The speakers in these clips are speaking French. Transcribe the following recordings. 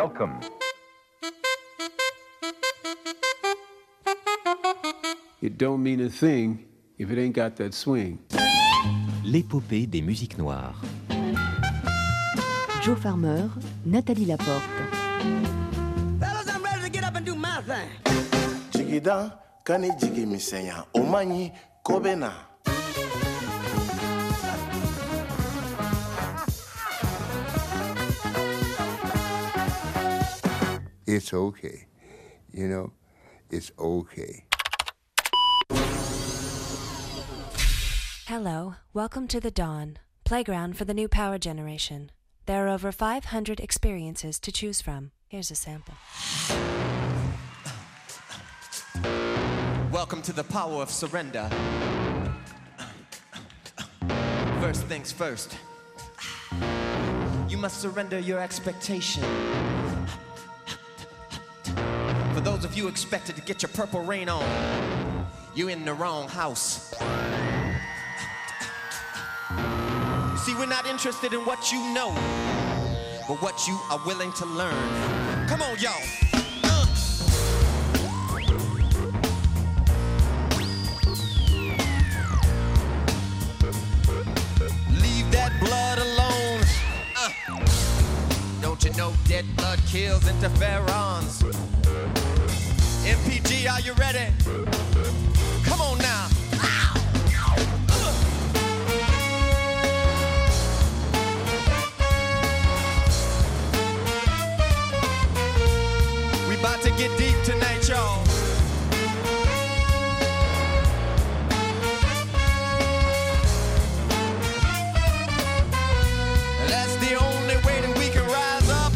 Welcome. It don't mean a thing if it ain't got that swing. L'épopée des musiques noires. Joe Farmer, Nathalie Laporte. Fellas, I'm ready to get up and do my thing. Jigida, kani jigi misenya, omanyi, kobena. It's okay. You know, it's okay. Hello, welcome to The Dawn, playground for the new power generation. There are over 500 experiences to choose from. Here's a sample. Welcome to the power of surrender. First things first. You must surrender your expectation. For those of you expected to get your purple rain on, you're in the wrong house. See, we're not interested in what you know, but what you are willing to learn. Come on, y'all. Leave that blood alone. Don't you know dead blood kills interferons? MPG, are you ready? Come on now. We about to get deep tonight, y'all. That's the only way that we can rise up.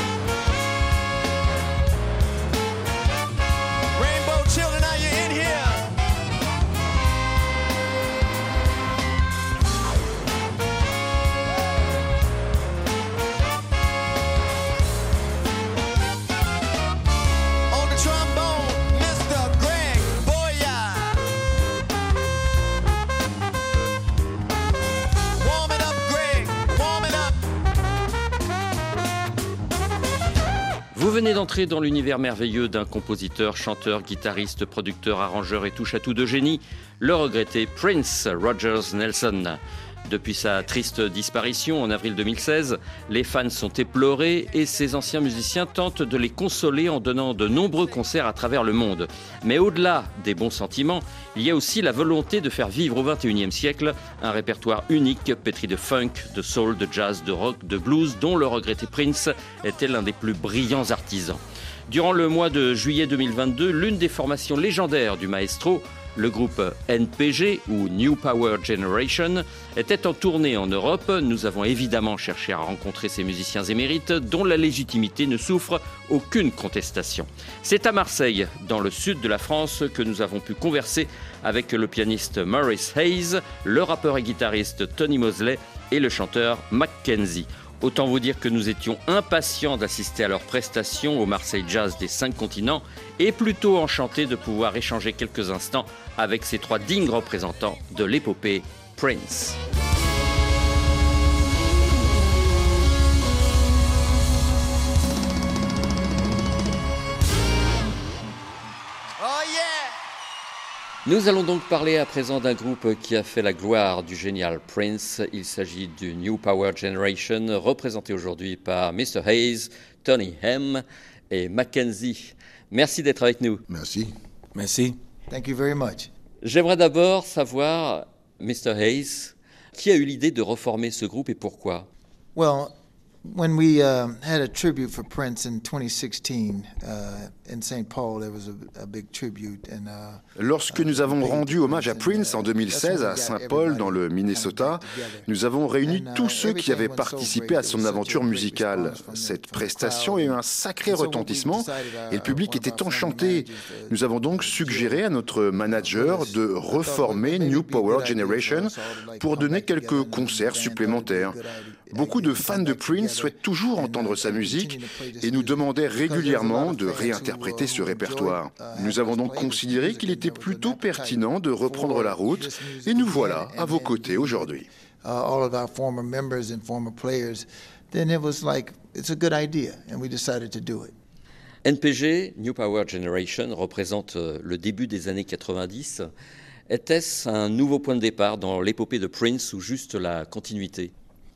Rainbow children, are you in here? On the trombone, Mr. Greg Boyer. Warm it up, Greg. Warm it up. Vous venez d'entrer dans l'univers merveilleux d'un compositeur, chanteur, guitariste, producteur, arrangeur et touche-à-tout de génie, le regretté Prince Rogers Nelson. Depuis sa triste disparition en avril 2016, les fans sont éplorés et ses anciens musiciens tentent de les consoler en donnant de nombreux concerts à travers le monde. Mais au-delà des bons sentiments, il y a aussi la volonté de faire vivre au XXIe siècle un répertoire unique pétri de funk, de soul, de jazz, de rock, de blues, dont le regretté Prince était l'un des plus brillants artisans. Durant le mois de juillet 2022, l'une des formations légendaires du maestro, le groupe NPG ou New Power Generation, était en tournée en Europe. Nous avons évidemment cherché à rencontrer ces musiciens émérites dont la légitimité ne souffre aucune contestation. C'est à Marseille, dans le sud de la France, que nous avons pu converser avec le pianiste Maurice Hayes, le rappeur et guitariste Tony Mosley et le chanteur Mackenzie. Autant vous dire que nous étions impatients d'assister à leurs prestations au Marseille Jazz des 5 continents et plutôt enchantés de pouvoir échanger quelques instants avec ces 3 dignes représentants de l'épopée Prince. Nous allons donc parler à présent d'un groupe qui a fait la gloire du génial Prince. Il s'agit du New Power Generation, représenté aujourd'hui par Mr. Hayes, Tony M et Mackenzie. Merci d'être avec nous. Merci. Merci. Thank you very much. J'aimerais d'abord savoir, Mr. Hayes, qui a eu l'idée de reformer ce groupe et pourquoi? Well, when we had a tribute for Prince in 2016 in St. Paul, there was a big tribute. And, Lorsque nous avons rendu hommage à Prince en 2016 à Saint-Paul, dans le Minnesota, nous avons réuni tous ceux qui avaient participé à son aventure musicale. Cette prestation a eu un sacré retentissement et le public était enchanté. Nous avons donc suggéré à notre manager de reformer New Power Generation pour donner quelques concerts supplémentaires. Beaucoup de fans de Prince souhaitent toujours entendre sa musique et nous demandaient régulièrement de réinterpréter ce répertoire. Nous avons donc considéré qu'il était plutôt pertinent de reprendre la route et nous voilà à vos côtés aujourd'hui. All of our former members and former players, then it was like it's a good idea, and we decided to do it. NPG, New Power Generation, représente le début des années 90. Était-ce un nouveau point de départ dans l'épopée de Prince ou juste la continuité?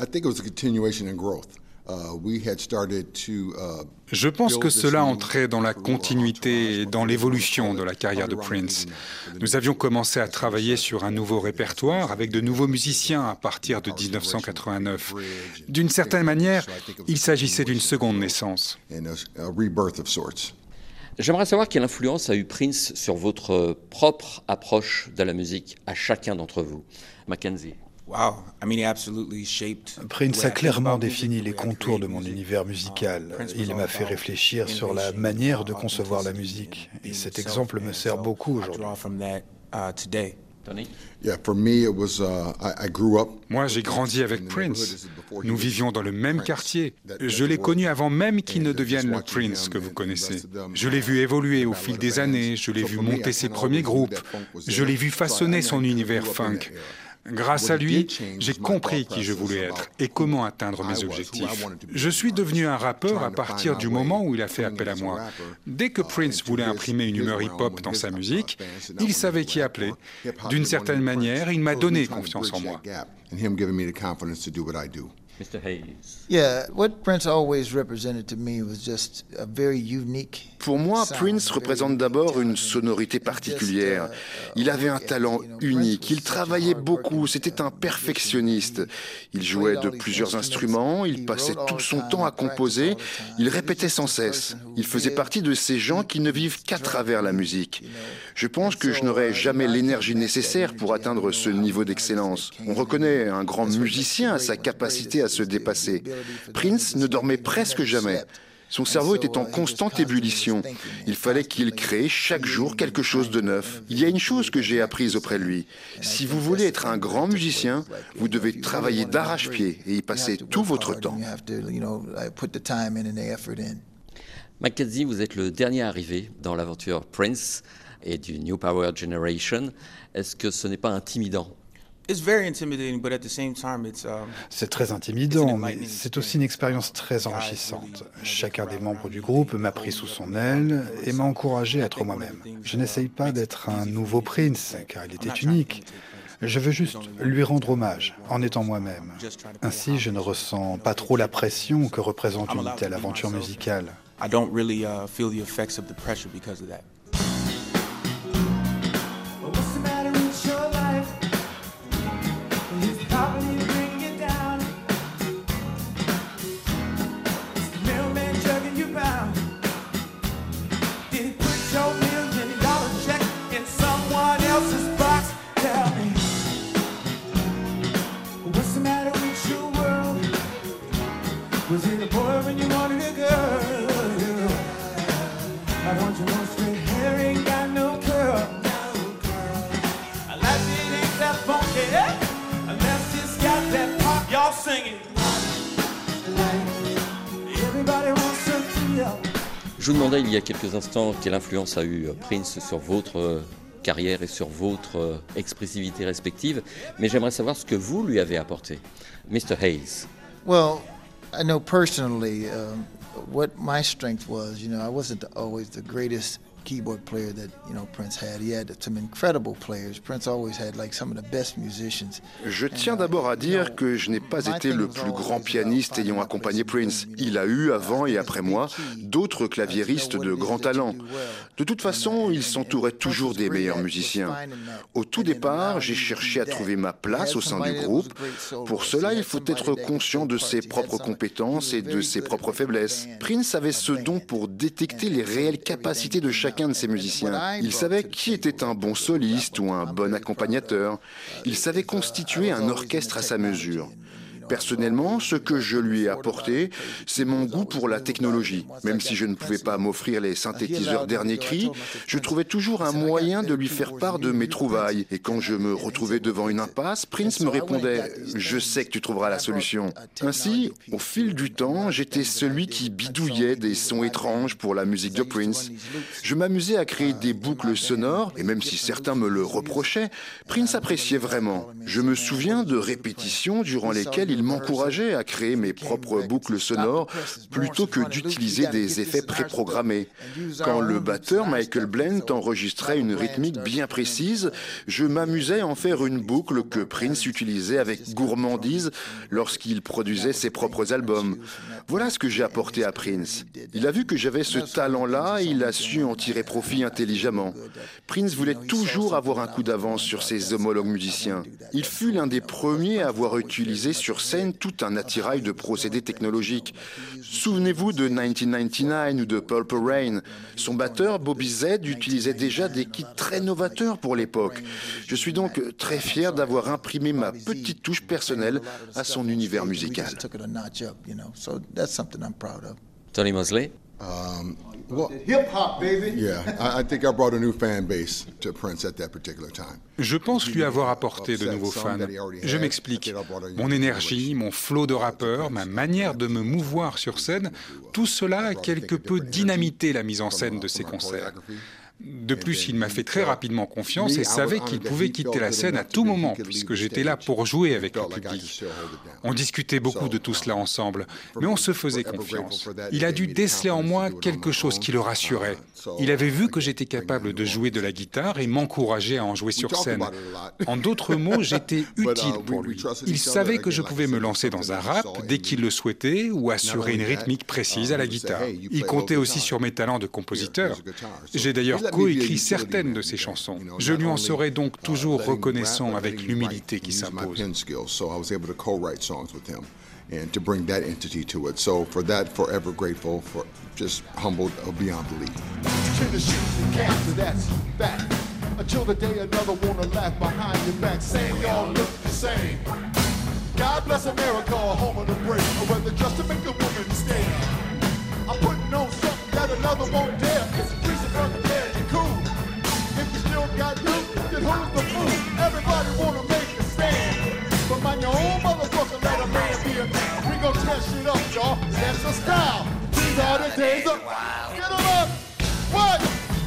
Je pense que cela entrait dans la continuité et dans l'évolution de la carrière de Prince. Nous avions commencé à travailler sur un nouveau répertoire avec de nouveaux musiciens à partir de 1989. D'une certaine manière, il s'agissait d'une seconde naissance. J'aimerais savoir quelle influence a eu Prince sur votre propre approche de la musique à chacun d'entre vous. Mackenzie. Prince a clairement défini les contours de mon univers musical. Il m'a fait réfléchir sur la manière de concevoir la musique. Et cet exemple me sert beaucoup aujourd'hui. Moi, j'ai grandi avec Prince. Nous vivions dans le même quartier. Je l'ai connu avant même qu'il ne devienne le Prince que vous connaissez. Je l'ai vu évoluer au fil des années. Je l'ai vu monter ses premiers groupes. Je l'ai vu façonner son univers funk. Grâce à lui, j'ai compris qui je voulais être et comment atteindre mes objectifs. Je suis devenu un rappeur à partir du moment où il a fait appel à moi. Dès que Prince voulait imprimer une humeur hip-hop dans sa musique, il savait qui appeler. D'une certaine manière, il m'a donné confiance en moi. Mr. Hayes. Yeah, what Prince always represented to me was just a very unique. Pour moi, Prince représente d'abord une sonorité particulière. Il avait un talent unique, il travaillait beaucoup, c'était un perfectionniste. Il jouait de plusieurs instruments, il passait tout son temps à composer, il répétait sans cesse. Il faisait partie de ces gens qui ne vivent qu'à travers la musique. Je pense que je n'aurais jamais l'énergie nécessaire pour atteindre ce niveau d'excellence. On reconnaît un grand musicien à sa capacité à se dépasser. Prince ne dormait presque jamais. Son cerveau était en constante ébullition. Il fallait qu'il crée chaque jour quelque chose de neuf. Il y a une chose que j'ai apprise auprès de lui. Si vous voulez être un grand musicien, vous devez travailler d'arrache-pied et y passer tout votre temps. Mackenzie, vous êtes le dernier arrivé dans l'aventure Prince et du New Power Generation. Est-ce que ce n'est pas intimidant ? C'est très intimidant, mais c'est aussi une expérience très enrichissante. Chacun des membres du groupe m'a pris sous son aile et m'a encouragé à être moi-même. Je n'essaye pas d'être un nouveau Prince, car il était unique. Je veux juste lui rendre hommage en étant moi-même. Ainsi, je ne ressens pas trop la pression que représente une telle aventure musicale. Je vous demandais il y a quelques instants quelle influence a eu Prince sur votre carrière et sur votre expressivité respective, mais j'aimerais savoir ce que vous lui avez apporté. Mr. Hayes. Well, I know personally what my strength was. I wasn't always the greatest keyboard player that Prince had. He had some incredible players. Prince always had some of the best musicians. Je tiens d'abord à dire que je n'ai pas été le plus grand pianiste ayant accompagné Prince. Il a eu, avant et après moi, d'autres claviéristes de grand talent. De toute façon, il s'entourait toujours des meilleurs musiciens. Au tout départ, j'ai cherché à trouver ma place au sein du groupe. Pour cela, il faut être conscient de ses propres compétences et de ses propres faiblesses. Prince avait ce don pour détecter les réelles capacités de chacun de ses musiciens. Il savait qui était un bon soliste ou un bon accompagnateur. Il savait constituer un orchestre à sa mesure. Personnellement, ce que je lui ai apporté, c'est mon goût pour la technologie. Même si je ne pouvais pas m'offrir les synthétiseurs dernier cri, je trouvais toujours un moyen de lui faire part de mes trouvailles. Et quand je me retrouvais devant une impasse, Prince me répondait « Je sais que tu trouveras la solution ». Ainsi, au fil du temps, j'étais celui qui bidouillait des sons étranges pour la musique de Prince. Je m'amusais à créer des boucles sonores, et même si certains me le reprochaient, Prince appréciait vraiment. Je me souviens de répétitions durant lesquelles il Il m'encourageait à créer mes propres boucles sonores plutôt que d'utiliser des effets préprogrammés. Quand le batteur Michael Bland enregistrait une rythmique bien précise, je m'amusais à en faire une boucle que Prince utilisait avec gourmandise lorsqu'il produisait ses propres albums. Voilà ce que j'ai apporté à Prince. Il a vu que j'avais ce talent-là et il a su en tirer profit intelligemment. Prince voulait toujours avoir un coup d'avance sur ses homologues musiciens. Il fut l'un des premiers à avoir utilisé sur scène tout un attirail de procédés technologiques. Souvenez-vous de 1999 ou de Purple Rain. Son batteur, Bobby Z, utilisait déjà des kits très novateurs pour l'époque. Je suis donc très fier d'avoir imprimé ma petite touche personnelle à son univers musical. Tony Mosley? Well, hip hop, baby. Yeah, I think I brought a new fan base to Prince at that particular time. Je pense lui avoir apporté de nouveaux fans. Je m'explique. Mon énergie, mon flow de rappeur, ma manière de me mouvoir sur scène, tout cela a quelque peu dynamité la mise en scène de ses concerts. De plus, il m'a fait très rapidement confiance et savait qu'il pouvait quitter la scène à tout moment, puisque j'étais là pour jouer avec le public. On discutait beaucoup de tout cela ensemble, mais on se faisait confiance. Il a dû déceler en moi quelque chose qui le rassurait. Il avait vu que j'étais capable de jouer de la guitare et m'encourageait à en jouer sur scène. En d'autres mots, j'étais utile pour lui. Il savait que je pouvais me lancer dans un rap dès qu'il le souhaitait ou assurer une rythmique précise à la guitare. Il comptait aussi sur mes talents de compositeur. J'ai d'ailleurs coécrit certaines de ses chansons. Je lui en serai donc toujours reconnaissant avec l'humilité qui s'impose. And to bring that entity to it. So for that, forever grateful, for just humbled beyond belief. Until the day another wanna laugh behind your back, saying y'all look the same. God bless America, home of the brave, whether just to make a woman stand. I'm putting on something that another won't dare. It's a piece of unfair and cool. If you still got youth, then who's the fool? Everybody wanna make a stand. But mind your own motherfucker, let a man be a man. We gon' tear shit up, y'all. That's the style. These are the days of get them up. What?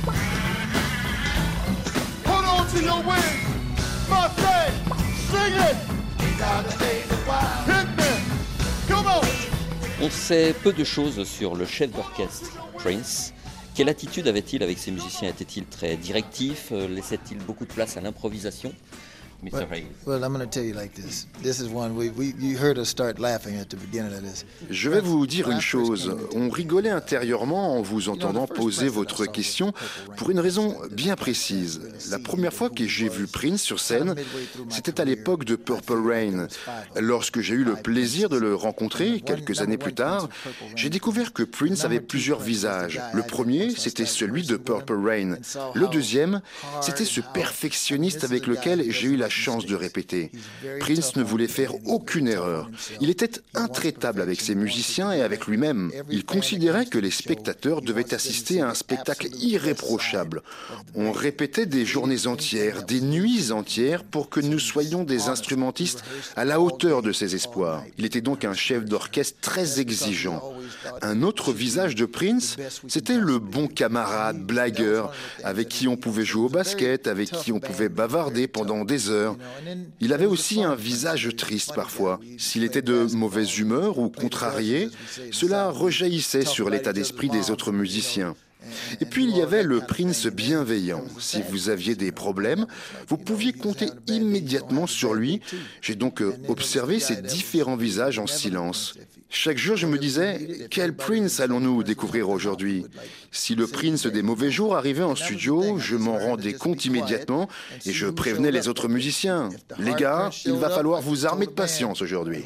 Hold on to your wings. My say, sing it. These are the days of wild. Hit me. Come on. On sait peu de choses sur le chef d'orchestre, Prince. Quelle attitude avait-il avec ses musiciens? Était-il très directif? Laissait-il beaucoup de place à l'improvisation? Well, I'm going to tell you like this. This is one you heard us start laughing at the beginning of this. Je vais vous dire une chose. On rigolait intérieurement en vous entendant poser votre question pour une raison bien précise. La première fois que j'ai vu Prince sur scène, c'était à l'époque de Purple Rain. Lorsque j'ai eu le plaisir de le rencontrer quelques années plus tard, j'ai découvert que Prince avait plusieurs visages. Le premier, c'était celui de Purple Rain. Le deuxième, c'était ce perfectionniste avec lequel j'ai eu la chance de répéter. Prince ne voulait faire aucune erreur. Il était intraitable avec ses musiciens et avec lui-même. Il considérait que les spectateurs devaient assister à un spectacle irréprochable. On répétait des journées entières, des nuits entières pour que nous soyons des instrumentistes à la hauteur de ses espoirs. Il était donc un chef d'orchestre très exigeant. Un autre visage de Prince, c'était le bon camarade, blagueur, avec qui on pouvait jouer au basket, avec qui on pouvait bavarder pendant des heures. Il avait aussi un visage triste parfois. S'il était de mauvaise humeur ou contrarié, cela rejaillissait sur l'état d'esprit des autres musiciens. Et puis il y avait le Prince bienveillant. Si vous aviez des problèmes, vous pouviez compter immédiatement sur lui. J'ai donc observé ces différents visages en silence. Chaque jour, je me disais, quel Prince allons-nous découvrir aujourd'hui? Si le Prince des mauvais jours arrivait en studio, je m'en rendais compte immédiatement et je prévenais les autres musiciens. Les gars, il va falloir vous armer de patience aujourd'hui.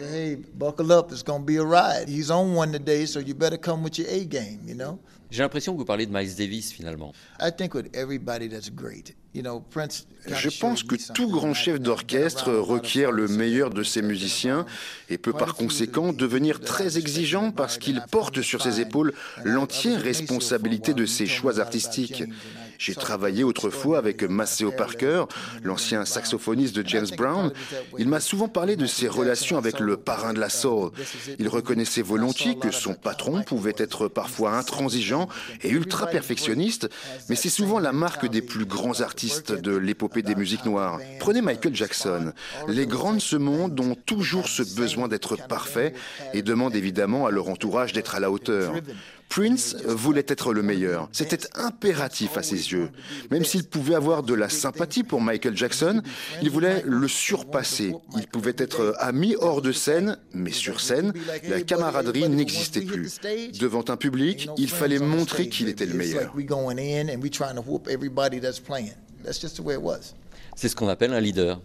J'ai l'impression que vous parlez de Miles Davis finalement. Je pense que tout grand chef d'orchestre requiert le meilleur de ses musiciens et peut par conséquent devenir très exigeant parce qu'il porte sur ses épaules l'entière responsabilité de ses choix artistiques. J'ai travaillé autrefois avec Maceo Parker, l'ancien saxophoniste de James Brown. Il m'a souvent parlé de ses relations avec le parrain de la soul. Il reconnaissait volontiers que son patron pouvait être parfois intransigeant et ultra perfectionniste, mais c'est souvent la marque des plus grands artistes de l'épopée des musiques noires. Prenez Michael Jackson. Les grands de ce monde ont toujours ce besoin d'être parfaits et demandent évidemment à leur entourage d'être à la hauteur. Prince voulait être le meilleur. C'était impératif à ses yeux. Même s'il pouvait avoir de la sympathie pour Michael Jackson, il voulait le surpasser. Ils pouvaient être amis hors de scène, mais sur scène, la camaraderie n'existait plus. Devant un public, il fallait montrer qu'il était le meilleur. C'est ce qu'on appelle un leader.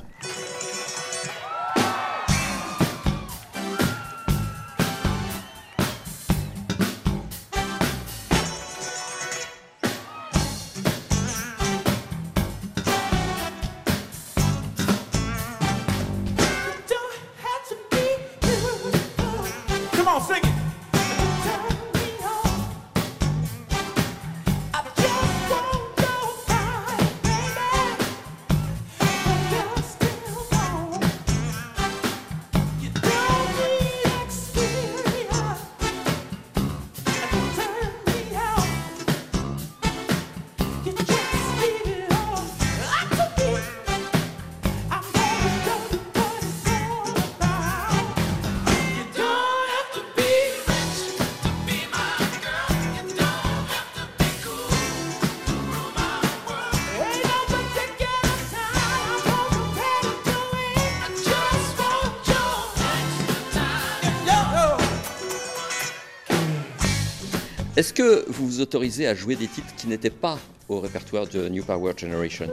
Est-ce que vous vous autorisez à jouer des titres qui n'étaient pas au répertoire de New Power Generation?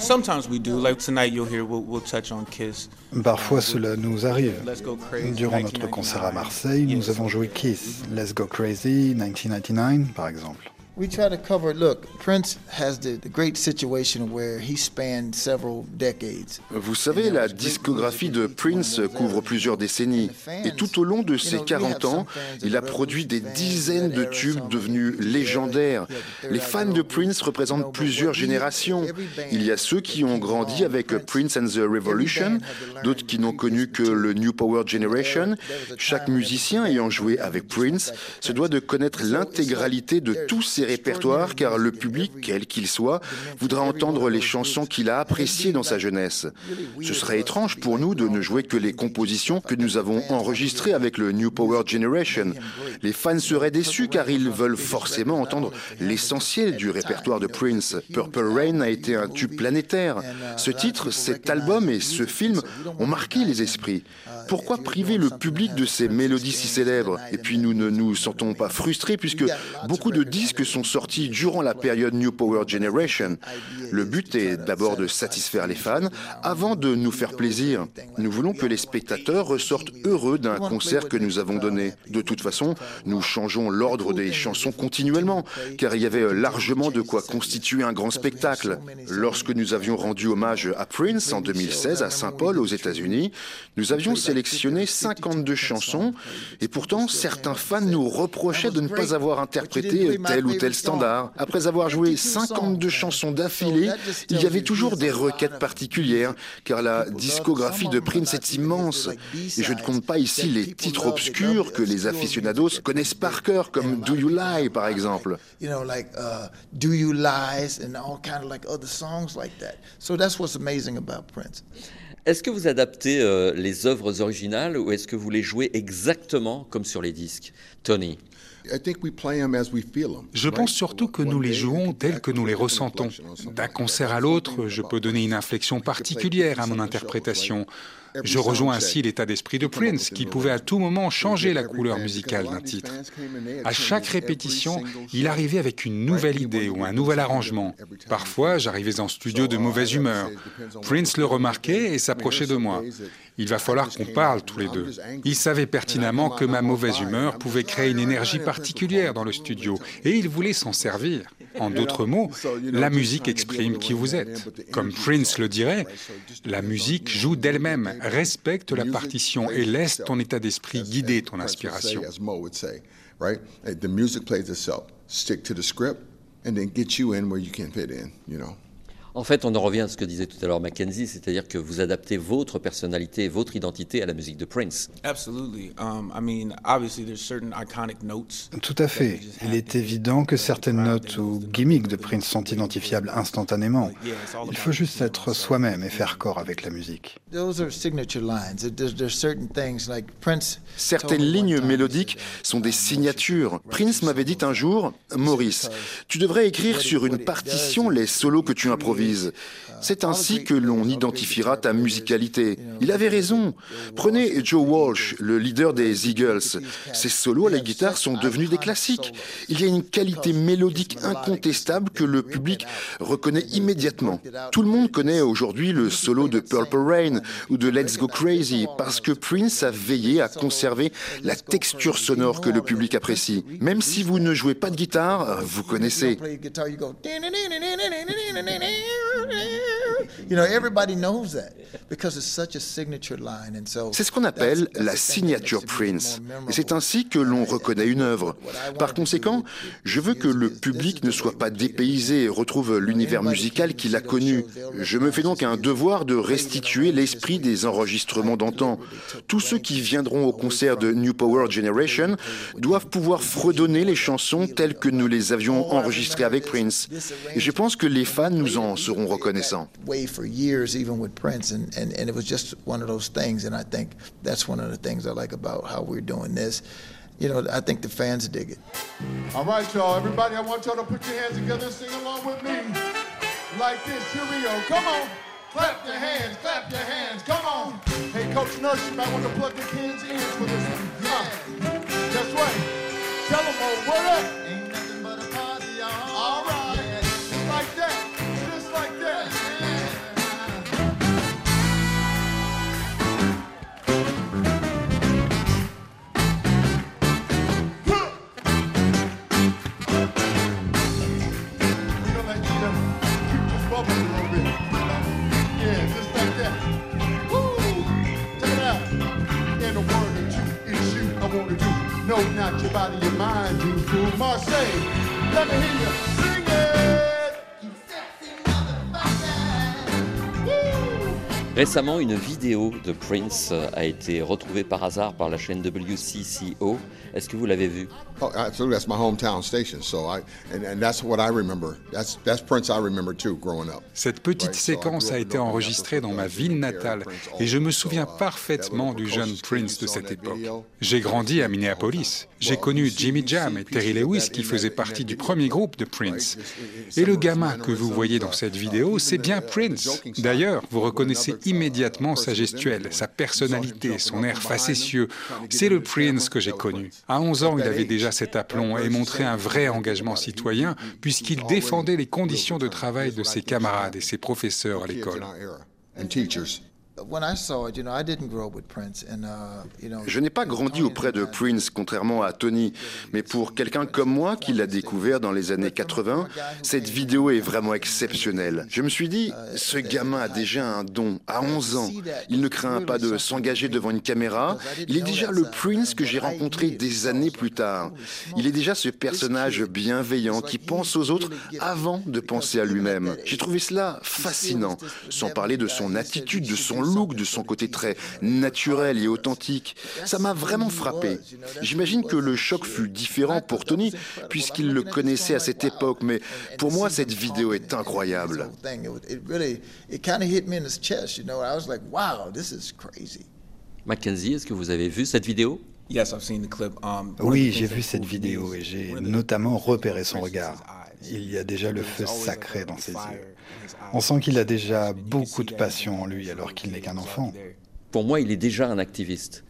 Parfois cela nous arrive. Durant notre concert à Marseille, nous avons joué Kiss, Let's Go Crazy, 1999 par exemple. We try to cover, look, Prince has the great situation where he spanned several decades. Vous savez, la discographie de Prince couvre plusieurs décennies. Et tout au long de ses 40 ans, il a produit des dizaines de tubes devenus légendaires. Les fans de Prince représentent plusieurs générations. Il y a ceux qui ont grandi avec Prince and the Revolution, d'autres qui n'ont connu que le New Power Generation. Chaque musicien ayant joué avec Prince se doit de connaître l'intégralité de tous ses répertoires, car le public, quel qu'il soit, voudra entendre les chansons qu'il a appréciées dans sa jeunesse. Ce serait étrange pour nous de ne jouer que les compositions que nous avons enregistrées avec le New Power Generation. Les fans seraient déçus car ils veulent forcément entendre l'essentiel du répertoire de Prince. Purple Rain a été un tube planétaire. Ce titre, cet album et ce film ont marqué les esprits. Pourquoi priver le public de ces mélodies si célèbres? Et puis nous ne nous sentons pas frustrés puisque beaucoup de disques sont sortis durant la période New Power Generation. Le but est d'abord de satisfaire les fans avant de nous faire plaisir. Nous voulons que les spectateurs ressortent heureux d'un concert que nous avons donné. De toute façon, nous changeons l'ordre des chansons continuellement, car il y avait largement de quoi constituer un grand spectacle. Lorsque nous avions rendu hommage à Prince en 2016 à Saint-Paul aux États-Unis, nous avions sélectionné 52 chansons et pourtant certains fans nous reprochaient de ne pas avoir interprété tel ou tel standard. Après avoir joué 52 chansons d'affilée, il y avait toujours des requêtes particulières, car la discographie de Prince est immense. Et je ne compte pas ici les titres obscurs que les aficionados connaissent par cœur, comme Do You Lie, par exemple. Do You Lies and all kind of like other songs like that. So that's what's amazing about Prince. Est-ce que vous adaptez les œuvres originales ou est-ce que vous les jouez exactement comme sur les disques? Tony? Je pense surtout que nous les jouons tels que nous les ressentons. D'un concert à l'autre, je peux donner une inflexion particulière à mon interprétation. Je rejoins ainsi l'état d'esprit de Prince, qui pouvait à tout moment changer la couleur musicale d'un titre. À chaque répétition, il arrivait avec une nouvelle idée ou un nouvel arrangement. Parfois, j'arrivais en studio de mauvaise humeur. Prince le remarquait et s'approchait de moi. Il va falloir qu'on parle tous les deux. Il savait pertinemment que ma mauvaise humeur pouvait créer une énergie particulière dans le studio, et il voulait s'en servir. En d'autres mots, la musique exprime qui vous êtes. Comme Prince le dirait, la musique joue d'elle-même, respecte la partition et laisse ton état d'esprit guider ton inspiration. and then get you in where you can fit in, you know. En fait, on en revient à ce que disait tout à l'heure Mackenzie, c'est-à-dire que vous adaptez votre personnalité, votre identité à la musique de Prince. Tout à fait. Il est évident que certaines notes ou gimmicks de Prince sont identifiables instantanément. Il faut juste être soi-même et faire corps avec la musique. Certaines lignes mélodiques sont des signatures. Prince m'avait dit un jour, « Maurice, tu devrais écrire sur une partition les solos que tu improvises. C'est ainsi que l'on identifiera ta musicalité. » Il avait raison. Prenez Joe Walsh, le leader des Eagles. Ses solos à la guitare sont devenus des classiques. Il y a une qualité mélodique incontestable que le public reconnaît immédiatement. Tout le monde connaît aujourd'hui le solo de Purple Rain ou de Let's Go Crazy parce que Prince a veillé à conserver la texture sonore que le public apprécie. Même si vous ne jouez pas de guitare, vous connaissez. C'est ce qu'on appelle la signature Prince. Et c'est ainsi que l'on reconnaît une œuvre. Par conséquent, je veux que le public ne soit pas dépaysé et retrouve l'univers musical qu'il a connu. Je me fais donc un devoir de restituer l'esprit des enregistrements d'antan. Tous ceux qui viendront au concert de New Power Generation doivent pouvoir fredonner les chansons telles que nous les avions enregistrées avec Prince. Et je pense que les fans nous en seront reconnaissants. For years, even with Prince, and it was just one of those things, and I think that's one of the things I like about how we're doing this. You know, I think the fans dig it. All right, y'all, everybody, I want y'all to put your hands together and sing along with me. Like this, here we go, come on. Clap your hands, come on. Hey, Coach Nurse, you might want to plug the kids in for this one. Yeah. That's right. Tell them all, what up? Ain't nothing but a party, y'all. All right. Just like that. Just like that. No, not your body, your mind, you fool. Marseille, let me hear you sing it. You sexy motherfucker. Woo. Récemment, une vidéo de Prince a été retrouvée par hasard par la chaîne WCCO. Est-ce que vous l'avez vue? Oh, absolutely. That's my hometown station. So and that's what I remember. That's Prince I remember too, growing up. Cette petite séquence a été enregistrée dans ma ville natale et je me souviens parfaitement du jeune Prince de cette époque. J'ai grandi à Minneapolis. J'ai connu Jimmy Jam et Terry Lewis qui faisaient partie du premier groupe de Prince. Et le gamin que vous voyez dans cette vidéo, c'est bien Prince. D'ailleurs, vous reconnaissez immédiatement sa gestuelle, sa personnalité, son air facétieux. C'est le Prince que j'ai connu. À 11 ans, il avait déjà cet aplomb et montrait un vrai engagement citoyen puisqu'il défendait les conditions de travail de ses camarades et ses professeurs à l'école. Je n'ai pas grandi auprès de Prince, contrairement à Tony, mais pour quelqu'un comme moi qui l'a découvert dans les années 80, cette vidéo est vraiment exceptionnelle. Je me suis dit, ce gamin a déjà un don. À 11 ans, il ne craint pas de s'engager devant une caméra. Il est déjà le Prince que j'ai rencontré des années plus tard. Il est déjà ce personnage bienveillant qui pense aux autres avant de penser à lui-même. J'ai trouvé cela fascinant, sans parler de son attitude, de son look, de son côté très naturel et authentique. Ça m'a vraiment frappé. J'imagine que le choc fut différent pour Tony, puisqu'il le connaissait à cette époque, mais pour moi, cette vidéo est incroyable. Mackenzie, est-ce que vous avez vu cette vidéo? Oui, j'ai vu cette vidéo et j'ai notamment repéré son regard. Il y a déjà le feu sacré dans ses yeux. On sent qu'il a déjà beaucoup de passion en lui alors qu'il n'est qu'un enfant. Pour moi, il est déjà un activiste.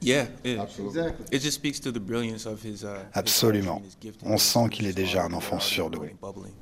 Absolument. On sent qu'il est déjà un enfant surdoué.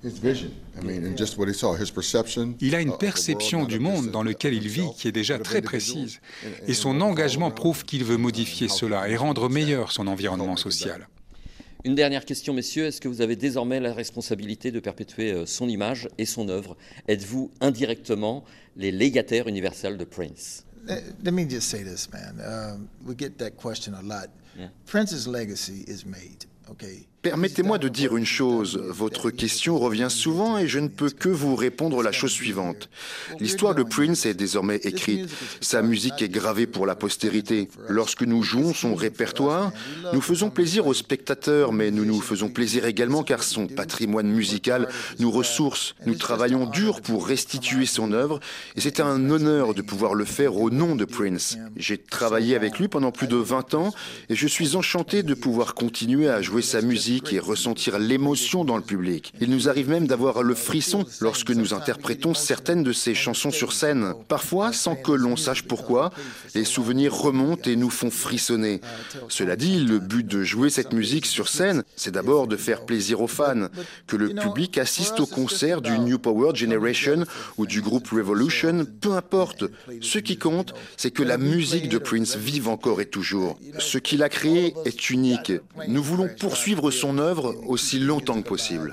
Il a une perception du monde dans lequel il vit qui est déjà très précise. Et son engagement prouve qu'il veut modifier cela et rendre meilleur son environnement social. Une dernière question, messieurs. Est-ce que vous avez désormais la responsabilité de perpétuer son image et son œuvre? Êtes-vous indirectement les légataires universels de Prince? Let me just say this, man. We get that question a lot. Yeah. Prince's legacy is made, okay? Permettez-moi de dire une chose. Votre question revient souvent et je ne peux que vous répondre la chose suivante. L'histoire de Prince est désormais écrite. Sa musique est gravée pour la postérité. Lorsque nous jouons son répertoire, nous faisons plaisir aux spectateurs, mais nous nous faisons plaisir également car son patrimoine musical nous ressource. Nous travaillons dur pour restituer son œuvre et c'est un honneur de pouvoir le faire au nom de Prince. J'ai travaillé avec lui pendant plus de 20 ans et je suis enchanté de pouvoir continuer à jouer sa musique et ressentir l'émotion dans le public. Il nous arrive même d'avoir le frisson lorsque nous interprétons certaines de ses chansons sur scène. Parfois, sans que l'on sache pourquoi, les souvenirs remontent et nous font frissonner. Cela dit, le but de jouer cette musique sur scène, c'est d'abord de faire plaisir aux fans, que le public assiste au concert du New Power Generation ou du groupe Revolution, peu importe. Ce qui compte, c'est que la musique de Prince vive encore et toujours. Ce qu'il a créé est unique. Nous voulons poursuivre son œuvre aussi longtemps que possible.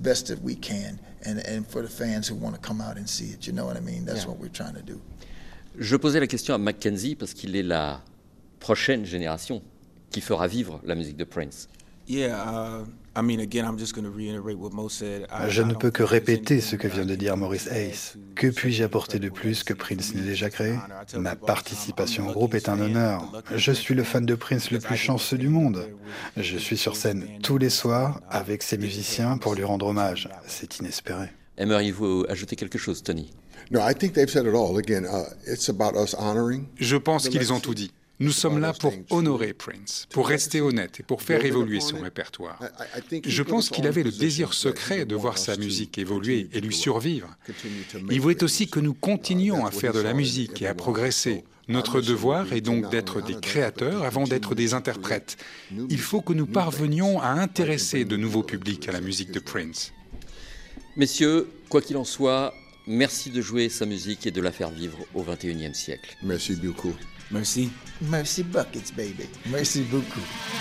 Je posais la question à Mackenzie parce qu'il est la prochaine génération qui fera vivre la musique de Prince. Je ne peux que répéter ce que vient de dire Maurice Hayes. Que puis-je apporter de plus que Prince n'ait déjà créé? Ma participation au groupe est un honneur. Je suis le fan de Prince le plus chanceux du monde. Je suis sur scène tous les soirs avec ses musiciens pour lui rendre hommage. C'est inespéré. Aimeriez-vous ajouter quelque chose, Tony? Je pense qu'ils ont tout dit. Nous sommes là pour honorer Prince, pour rester honnête et pour faire évoluer son répertoire. Je pense qu'il avait le désir secret de voir sa musique évoluer et lui survivre. Il voulait aussi que nous continuions à faire de la musique et à progresser. Notre devoir est donc d'être des créateurs avant d'être des interprètes. Il faut que nous parvenions à intéresser de nouveaux publics à la musique de Prince. Messieurs, quoi qu'il en soit, merci de jouer sa musique et de la faire vivre au XXIe siècle. Merci beaucoup. Merci. Merci buckets, baby. Merci beaucoup.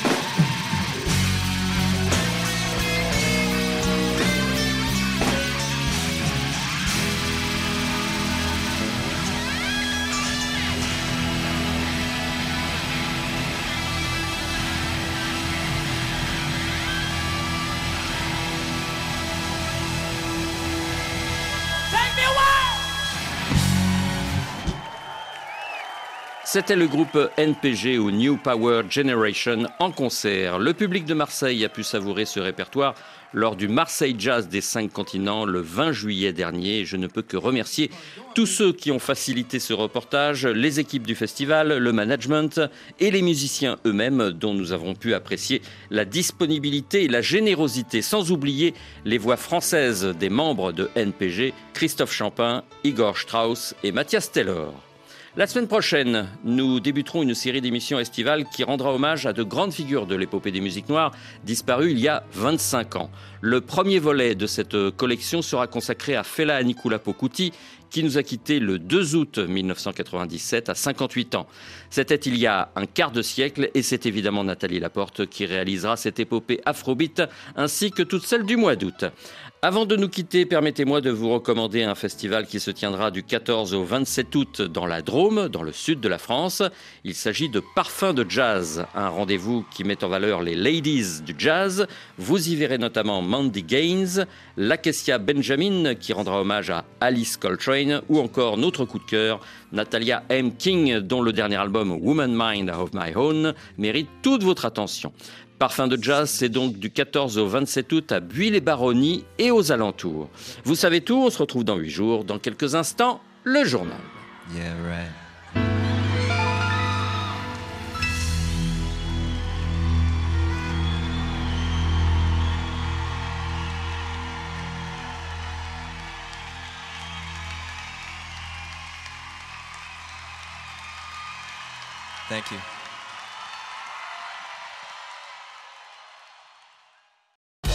C'était le groupe NPG ou New Power Generation en concert. Le public de Marseille a pu savourer ce répertoire lors du Marseille Jazz des 5 continents le 20 juillet dernier. Je ne peux que remercier tous ceux qui ont facilité ce reportage, les équipes du festival, le management et les musiciens eux-mêmes dont nous avons pu apprécier la disponibilité et la générosité, sans oublier les voix françaises des membres de NPG, Christophe Champin, Igor Strauss et Mathias Taylor. La semaine prochaine, nous débuterons une série d'émissions estivales qui rendra hommage à de grandes figures de l'épopée des musiques noires disparues il y a 25 ans. Le premier volet de cette collection sera consacré à Fela Anikulapo Kuti, qui nous a quittés le 2 août 1997 à 58 ans. C'était il y a un quart de siècle et c'est évidemment Nathalie Laporte qui réalisera cette épopée afrobeat ainsi que toutes celles du mois d'août. Avant de nous quitter, permettez-moi de vous recommander un festival qui se tiendra du 14 au 27 août dans la Drôme, dans le sud de la France. Il s'agit de Parfums de Jazz, un rendez-vous qui met en valeur les ladies du jazz. Vous y verrez notamment Mandy Gaines, Lakecia Benjamin qui rendra hommage à Alice Coltrane ou encore notre coup de cœur, Natalia M. King, dont le dernier album Woman Mind of My Own mérite toute votre attention. Parfum de Jazz, c'est donc du 14 au 27 août à Buis-les-Baronnies et aux alentours. Vous savez tout, on se retrouve dans 8 jours. Dans quelques instants, le journal. Yeah, right. Thank you.